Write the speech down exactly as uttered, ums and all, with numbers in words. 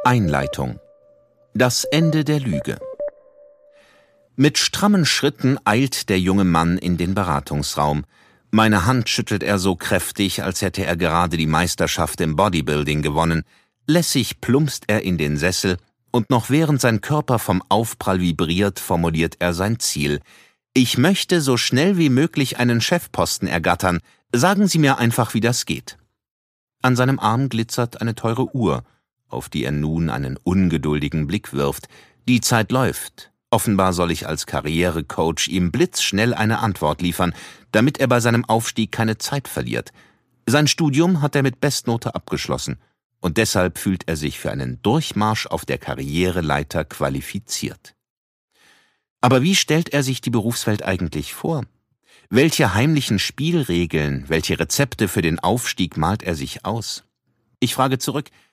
Einleitung. Das Ende der Lüge. Mit strammen Schritten eilt der junge Mann in den Beratungsraum. Meine Hand schüttelt er so kräftig, als hätte er gerade die Meisterschaft im Bodybuilding gewonnen. Lässig plumpst er in den Sessel, und noch während sein Körper vom Aufprall vibriert, formuliert er sein Ziel. »Ich möchte so schnell wie möglich einen Chefposten ergattern. Sagen Sie mir einfach, wie das geht.« An seinem Arm glitzert eine teure Uhr, auf die er nun einen ungeduldigen Blick wirft. Die Zeit läuft. Offenbar soll ich als Karrierecoach ihm blitzschnell eine Antwort liefern, damit er bei seinem Aufstieg keine Zeit verliert. Sein Studium hat er mit Bestnote abgeschlossen, und deshalb fühlt er sich für einen Durchmarsch auf der Karriereleiter qualifiziert. Aber wie stellt er sich die Berufswelt eigentlich vor? Welche heimlichen Spielregeln, welche Rezepte für den Aufstieg malt er sich aus? Ich frage zurück,